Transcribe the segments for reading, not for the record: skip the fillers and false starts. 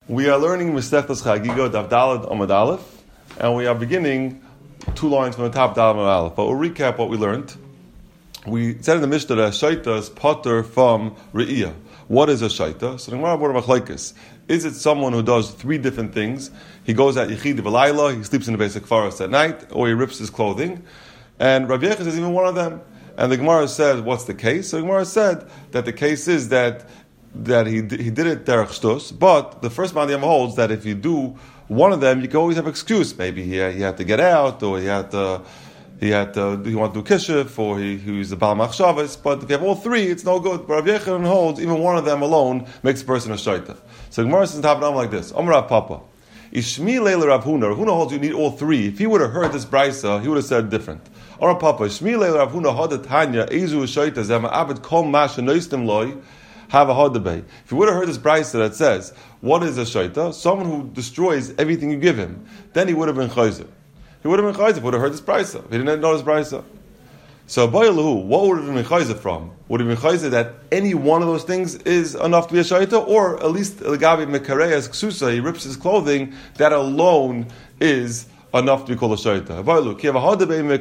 We are learning Masechtas Chagiga Daf Daled Amud Aleph, and we are beginning 2 lines from the top Daled Amud Aleph. But we'll recap what we learned. We said in the Mishnah that Shaita is potter from Re'iyah. What is a Shaita? So the Gemara brought a machlokes. Is it someone who does 3 different things? He goes at Yechid V'Layla, he sleeps in the basic forest at night, or he rips his clothing. And Rav Yechid is even one of them. And the Gemara said, what's the case? So the Gemara said that the case is that he did it derech shtus, but the first man holds that if you do one of them, you can always have excuse. Maybe he had to get out, or he want to do kishuf, or he's a bal machshavas. But if you have all 3, it's no good. But Rav Yechon holds even one of them alone makes a person a shaita. So Gemara says top down like this: Amar Rav Papa, Ishmi leila Rav Huna. Rav Huna holds you need all 3. If he would have heard this brisa, he would have said different. Amar Papa, Ishmi leila Rav Huna hadat Tanya ezu shaita zema abed kol mash noistim loy. Have a hard debate. If you would have heard this brisa that says, what is a shaita? Someone who destroys everything you give him. Then he would have been chayzer. He would have been chayzer if he would have heard this brisa. If he didn't know this brisa. So, Bayalahu, what would have been chayzer from? Would have been chayzer that any one of those things is enough to be a shaita? Or at least, Legabi Mekareas Ksusa, he rips his clothing, that alone is enough to be called a shaita. Look, you have a hard debate, the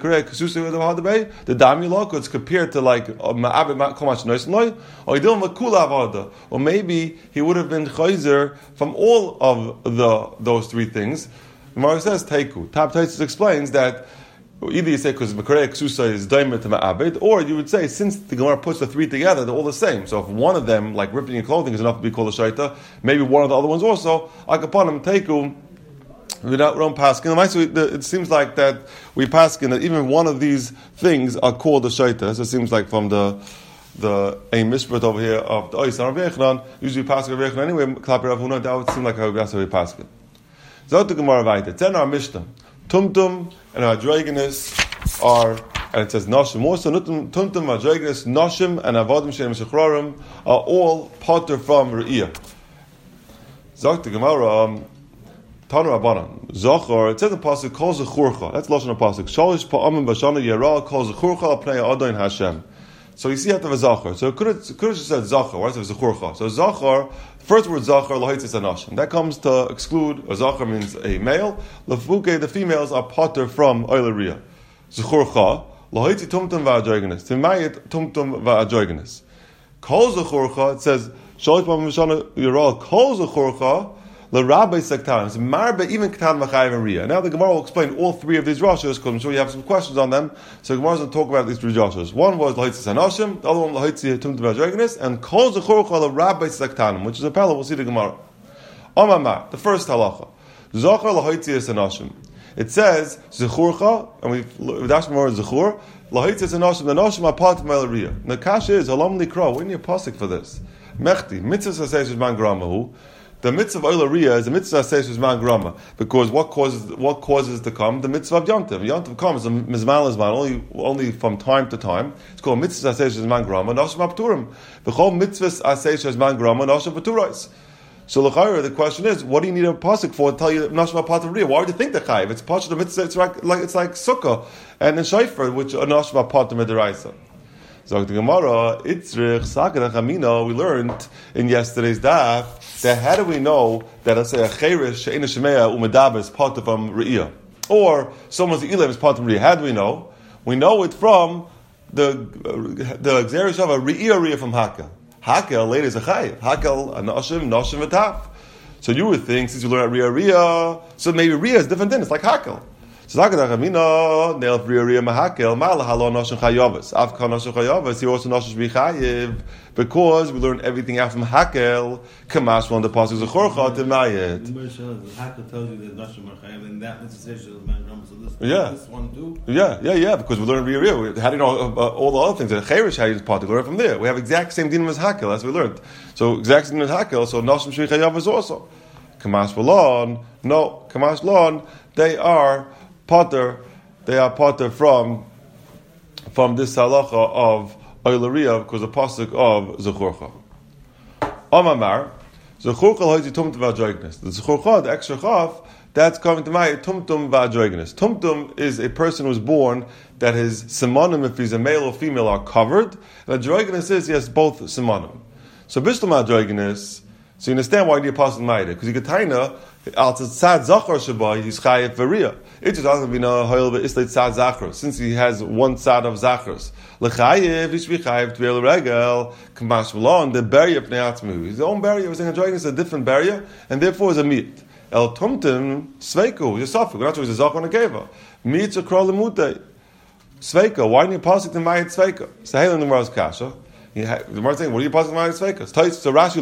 dami law, it's compared to like ma'abed komash noisin or he or maybe he would have been chayzer from all of those 3 things. The Gemara says teiku. Tab Taisus explains that either you say because Mekarei Ksusa is daimer to Ma'abed, or you would say since the Gemara puts the 3 together, they're all the same. So if one of them, like ripping your clothing, is enough to be called a shaita, maybe one of the other ones also, Akapanim teiku. We don't paskin. It seems like that we paskin that even one of these things are called a shaita. So it seems like from the a mishpat over here of the Ois and Rav Yechon, usually paskin Rav Yechon anyway. Klapi Rav Huna, that would seem like how we paskin. Zot the Gemara vayte. It's in our Mishnah. Tumtum and Hadrogenes are, and it says Noshim. Also, Tumtum, Hadrogenes, Noshim, and Avodim Shem Shechrorim are all potter from Re'iyah. Zot the Gemara. Tanu Rabbanan Zochor. It says in pasuk Kol Zechurcha. That's lashon pasuk. Shalish pa'amim b'shana yera Kol Zechurcha pnei Adon Hashem. So you see how to have a Zochor. So it could have just said Zochor. Why does it have Zechurcha? So Zochor, the first word Zochor lahitzis anashim. That comes to exclude. A Zochor means a male. Lefuke, the females are potter from Oilariya. Zechurcha lahitzi tumtum va'adrogenes. Timayit tumtum va'adrogenes. Kol Zechurcha. It says Shalish pa'amim b'shana yera Kol Zechurcha. The Rabbi Sektan, so Marbe even Katan Machayev and Riyah. Now the Gemara will explain all 3 of these Roshas because I'm sure you have some questions on them. So the Gemara is going to talk about these 3 Roshas. One was Lahitzis Hanoshim, the other one Lahitzis Tumtum V'Adrogenes, and Kol Zechurcha the Rabbi Sektan, which is a parallel. We'll see the Gemara. Amamah, the first halacha, Zochar Lahitzis Hanoshim. It says Zechurcha, and we've dashed more Zechur. Lahitzis Hanoshim. The Noshim are part of Riyah. The Kasha is Olam Likra. We need a pasuk for this. Mechti Mitzvah Sasesh Man Gramahu. The mitzvah of Oilariya is the mitzvah of Seishes Man Grama, because what causes it to come? The mitzvah of Yontiv. Yontiv comes mizman only from time to time. It's called mitzvah of Seishes Man Grama, Noshim Apturim. The whole mitzvah of Seishes Man Grama, Noshim Apturais. So the question is, what do you need a pasuk for to tell you Noshim Apturim? Why would you think the chayiv? It's part of the mitzvah. It's like sukkah and in shayfer, which are Noshim Apturim Midiraisa. So the Gemara, Itzrich, Sakadach Amina, we learned in yesterday's daf that how do we know that, let's say, a Cherish, She'ena Shemea, Umedab is part of Re'iyah? Or someone's Ilim is part of Re'iyah. How do we know? We know it from the Xerish of a Re'iyah from Hakel. Hakel, later is a Chayiv. Hakel, Noshim V'taf. So you would think, since you learn at Re'iyah, so maybe Re'iyah is different than it's like Hakel. So Zakadach Amina, Neil Re'iyah Mahakel, Ma'ala Halo Noshim Chayavas. Avka Noshim Chayavas, he also Noshim B'chayiv. Because we learn everything out from Hakel, Kamash on the pasuk Zechorcha to Mayit. Hakel tells you that Noshim are Chayav, and that mitzvah says this one too. Yeah. Because we learn Re'iyah. How do you know all the other things? The Cherish, how you part to learn from there. We have exact same dinim as Hakel, as we learned. So exact same dinim as Hakel. So Noshim Shri Chayavas also. Kamash V'lon, no, Kamash Lon, they are potter from this halacha of Oilariya, because the pasuk of Zechurcha. Amamar, Zechurcha lohizi tumtum v'adrogenes. The Zechurcha, the extra chaf, that's coming to my tumtum v'adrogenes. Tumtum is a person who's born that his simonim, if he's a male or female, are covered. And adrogenes is, he has both simonim. So bishlam adrogenes, So you understand why you need a pasuk ma'ida, because you get taina al tzad zachar shabai he's chayev varia. It's just going to be no hoil but islet tzad zachar since he has one tzad of zachars. Lechayev he should be chayev tvil regel kamash malon the barrier of neatzmu. His own barrier was enjoying is a different barrier and therefore is a meat. El tumtim sveiku is a suffix. We're not sure it's a zachar and a keva. Meats are krol lemute. Sveika. Why do you pasuk the mayit sveika? So hey, the Gemara's kasha. The Gemara saying, what do you pasuk the mayit sveika? So Rashi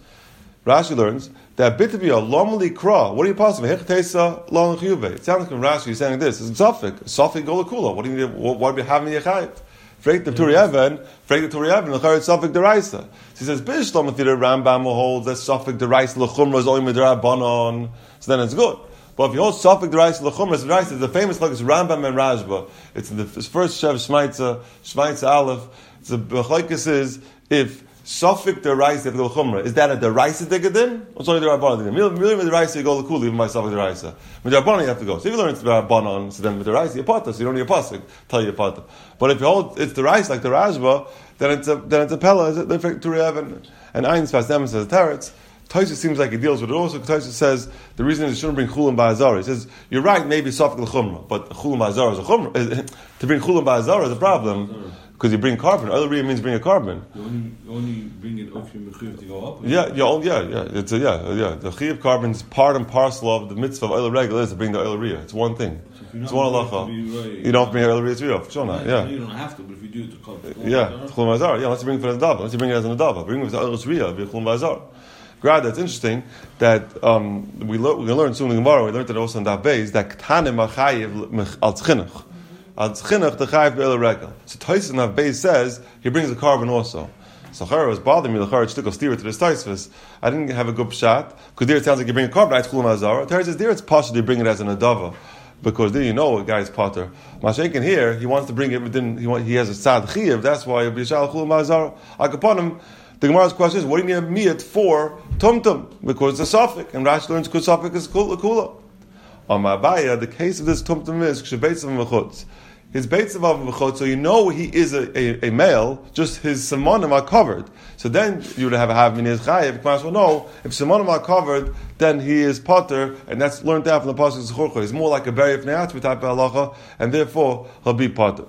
learns that bit to be a lomli kra. What do you pasuk? Hechitesa long chiyuve. It sounds like Rashi is saying this. It's suffix. Suffix golakula. What do you need? Why do you have me yechayit? Frek the Turi Even. The charit suffix deraisa. He says Bishlam Athira Rambam holds that suffix deraisa lechumra is only midrabanon. So then it's good. But if you hold Safik Deraisa L'chumras, it's the famous like Rambam and Rashba. It's in the first Shev Shmaitza Aleph. The B'chleikis is if Safik Deraisa L'chumra, is that a Deraisa Digadim? Or it's only the Rabbanon Digadim? Really with Deraisa you go L'kul even by Safik Deraisa. With Rabbanon you have to go. So if you learn it's Rabbanon, so then with Deraisa you pata, so you don't need a pasuk, tell you a pata. But if you hold it's Deraisa like the Rashba, then it's a Pella, it's a Turi Even, and Ein Sfas Dem says Teretz. Tosha seems like he deals with it also. Tosha says the reason is you shouldn't bring chulim ba'azara. He says you're right, maybe safek l'chumra, but chulim ba'azara is a chumra. To bring chulim ba'azara is a problem because you bring carbon. Other real means bring a carbon. You only bring it up from the chiyuv to go up. Yeah. It's The chiyuv carbon is part and parcel of the mitzvah of oil regel is to bring the oil riyah. It's one thing. So it's one halacha. You don't bring oil riyah to riyah. Sure not. Yeah. You don't have to, but if you do it to come. Yeah, chulim ba'azara. Yeah, unless you bring it for the dava. Unless you bring it as an adava. Bring it with the oil riyah. Be chulim ba'azara. Grad, that's interesting that we're going to learn soon in the Gemara. We learned it also in that base that ktanim achayev al tzchinuch. Al tzchinuch the chayev be'el regel. So Tyson that base says he brings a carbon also. So Chara was bothering me. The Chara took a steer to this Taisvis. I didn't have a good shot because there it sounds like you bring a carbon. I chulam azara. Terry says there it's possible to bring it as an adava because then you know a guy's potter. Mashenkin here he wants to bring it, but then he has a sad chiyev. That's why he'll be shal chulam azara. Akaponim. The Gemara's question is, what do you need a miyat for tumtum? Because it's a suffix, and Rashi learns good suffix is kula. On Ma'abaya, the case of this tumtum is kshebeitzav v'chutz. His beitzav v'chutz, so you know he is a male, just his simonim are covered. So then you would have min is chayiv. Well, no, if simonim are covered, then he is potter, and that's learned out from the pasuk zechorcha. He's more like a berry of ne'atzmi type of halacha, and therefore he'll be potter.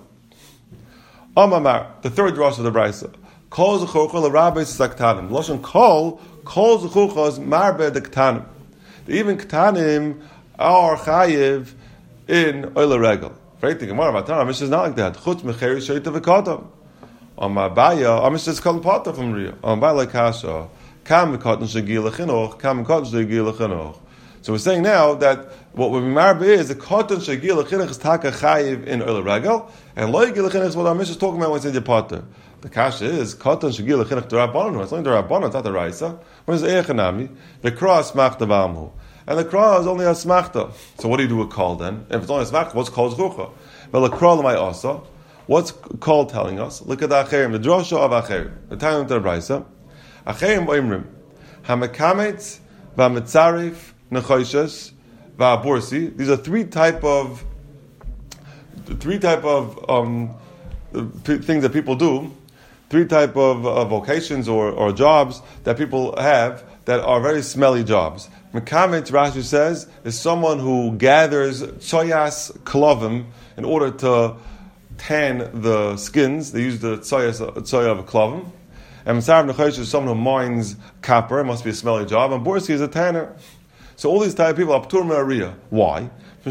Amamar, the third rosh of the brisa. Kol zechorcha l'rabbeis zaktanim. Lashon kol zechorcha is marbe de ktanim. Even ktanim are chayiv in oila regel. Right? The Gemara about Tanah, Mishnah is not like that. Chutz mecheri sheita v'kadam. On Ma'abaya, Mishnah is called pata from Riyah. On Ma'abaya kasha, kam v'katan shegi l'chinuch, kam v'katan shegi l'chinuch. So we're saying now that what we marbe is the katan shegi l'chinuch is taka chayiv in oila regel, and lo yegi l'chinuch is what our Mishnah is talking about when it's in the potter. The kasha is katan shegil lechinach d'Rabbanan. It's only d'Rabbanan, it's not the Raisa. When it's eichanami, the cross smachta b'amhu, and the cross is only a smachta. So what do you do with kol then? If it's only a smachta, what's kol's chucha? Well, the kol l'may asa. What's kol telling us? Look at the acherim, the drosha of acherim. The time of the Raisa. Acherim oimrim hamekametz v'amitzarif nechoishes v'aborsi. These are three type of things that people do. Three type of vocations or jobs that people have that are very smelly jobs. Mekamet, Rashi says, is someone who gathers tsoyas klovim in order to tan the skins. They use the tsoya of a klovim. And Mitzarif Nechosh is someone who mines copper. It must be a smelly job. And Borsi is a tanner. So all these type of people are p'tur me'ariyah. Why?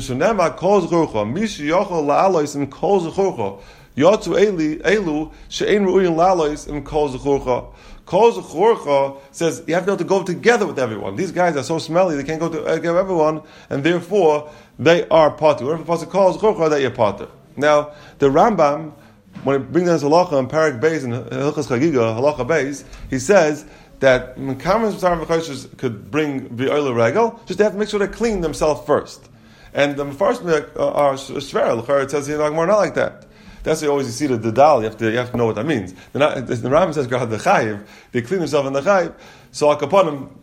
Yotzu elu she'ein ru'in lalois im kol zechurcha. Kol zechurcha says you have to be able to go together with everyone. These guys are so smelly they can't go together with everyone, and therefore they are potter. Whatever pasuk kol zechurcha, that you're potter. Now the Rambam, when it brings down his halacha in Parak Beis and Hilchos Chagiga halacha Beis, he says that Mekamis B'Sar V'Choshes could bring the oil regel, just they have to make sure they clean themselves first. And the first are shver. It says here not like that. That's why you always see the dal. You have to know what that means. The Rambam says the chayiv. They clean themselves in the chayiv. So akaponim.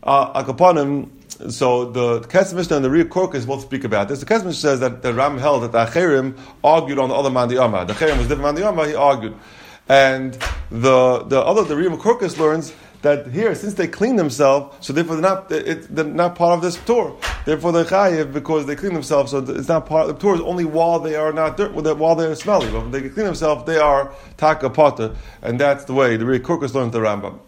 So the Kesef Mishnah and the Riyah Korkus both speak about this. The Kesef Mishnah says that the Rambam held that the Acherim argued on the other man the Amma. The Acherim was different man the Amma. He argued, and the Riyah Korkus learns that here, since they clean themselves, so therefore they're not part of this Torah. Therefore they're chayiv because they clean themselves, so it's not part of the Torah. Is only while they are not dirt, while they're smelly. But when they clean themselves, they are taka potter, and that's the way the Kurkus learned the Rambam.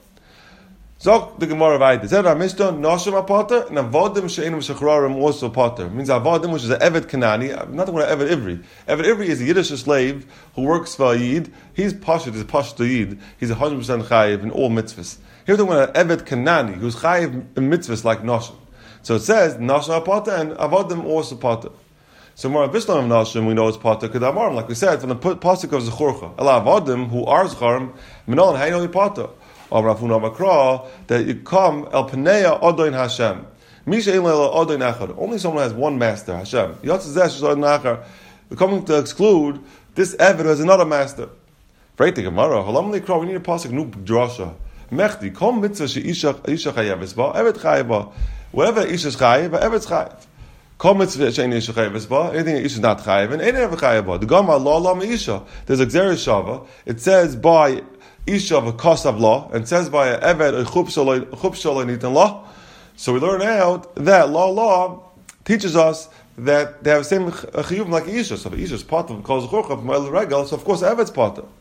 Zok the Gemara Vayit. Zed Mishnah Noshim Potter and Avodim She'enim Shechrarim also Potter. Means Avodim, which is an Evet Kanani. Not the one Evet Ivri. Evet Ivri is a Yiddish slave who works for a Yid. He's Pashut, is Pashut Yid. He's 100% chayiv in all mitzvahs. Here's the one an Evet Kanani who's chayiv in mitzvahs like Noshim. So it says Noshim Potter and Avodim also Potter. So more Bishlam of Noshim we know it's Potter Kedamarim, like we said from the pasuk of Zechorcha. Ela Avodim who are Zecharim Minon Hayno Potter. Or Rafuna Makra, that you come El Paneya Odoin Hashem. Misha Ilal Odoin Achad. Only someone has one master, Hashem. Yotzezesh Odoin Achar. We're coming to exclude this Eved as another master. Right, the Gemara. Halam Likra. We need a pasuk new drasha. Mechdi Kom Mitzvah Sheisha Chayev Ba Evet Chayev. Whatever Isha is Chayev, Evet's Chayev. Kom Mitzvah Shein Isha Chayev Ba. Anything Isha is not Chayev, and ain't ever Chayev Ba. The Gemara La Isha. There's a Xeris Shava. It says by Isha of a kosav law, and says by a eved a chup shaloi nitan law. So we learn out that law teaches us that they have the same chiyuv like Isha. So the Isha is part of calls churcha from el regal. So of course eved's part of.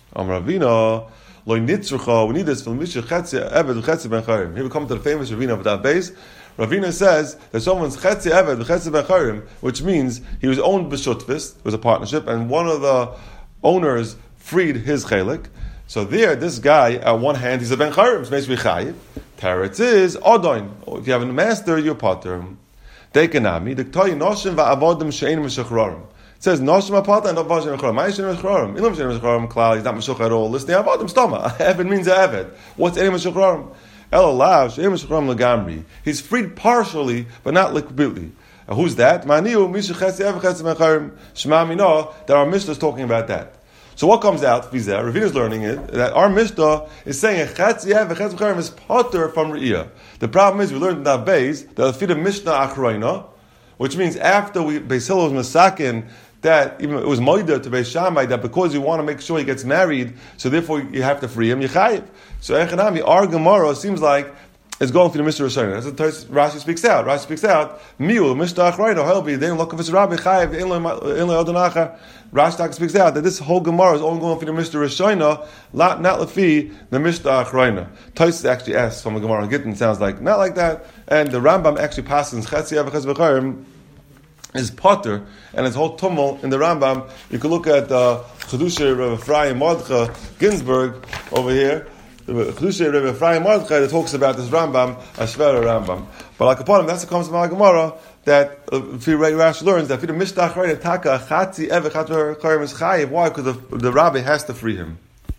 Ravina loy nitzrucha. We need this from Misha chetzi eved chetzi ben charim. Here we come to the famous Ravina of that base. Ravina says that someone's chetzi eved chetzi ben charim, which means he was owned b'shutvis. It was a partnership, and one of the owners freed his chelik. So there, this guy, on one hand, he's a ben charim, which makes me chayiv. Teretz is odoin. If you have a master, you're potter. Dekanami, the k'toy noshim va'avodim she'enim v'shechrorim. It says noshim va'potter and avodim v'shechrorim. Ma'ay she'enim v'shechrorim. Ilam she'enim v'shechrorim klal, he's not meshach at all. Listen, avodim stoma. Eved means eved. What's enim v'shechrorim? El alav she'enim v'shechrorim legamri. He's freed partially, but not completely. Who's that? Ma'aniu misha chetzi eved chetzi ben charim. Shema mino, that our Mishnah is talking about that. So what comes out, Ravina is learning it, that our Mishnah is saying a chetzi ev, a chetzi b'charim is potter from Re'iyah. The problem is, we learned in that base, that the feed Mishnah achroina, which means after Beis Hillel was masakin, that even it was moida to Beis Shammai, that because you want to make sure he gets married, so therefore you have to free him, you chayiv. So Echanami, our Gemara seems like it's going through the Mishnah Rishonah. That's what Rashi speaks out. Rashi speaks out, Miu, Mishnah achroina, helbi, they don't look for Rabbi chayiv, in lo odonacha. Rashi speaks out that this whole Gemara is only going for the Mishnah Rishonah, not lefi the Mishnah Achroina. Tosfos actually asks from the Gemara on Gittin, sounds like not like that, and the Rambam actually passes Chetzi Ev Chetzi B'charim is potter, and his whole tumult in the Rambam. You can look at Chedushay Rav Ephraim Mordechai Ginsburg over here. Chedushay Rav Ephraim Mordechai that talks about this Rambam, Ashvera Rambam. But like upon him, that's what comes from our Gemara. That Rashi learns that if the Mishnah Achroina Taka Chatzi Ev Chetzi B'charim is chayiv. Why? Because the rabbi has to free him.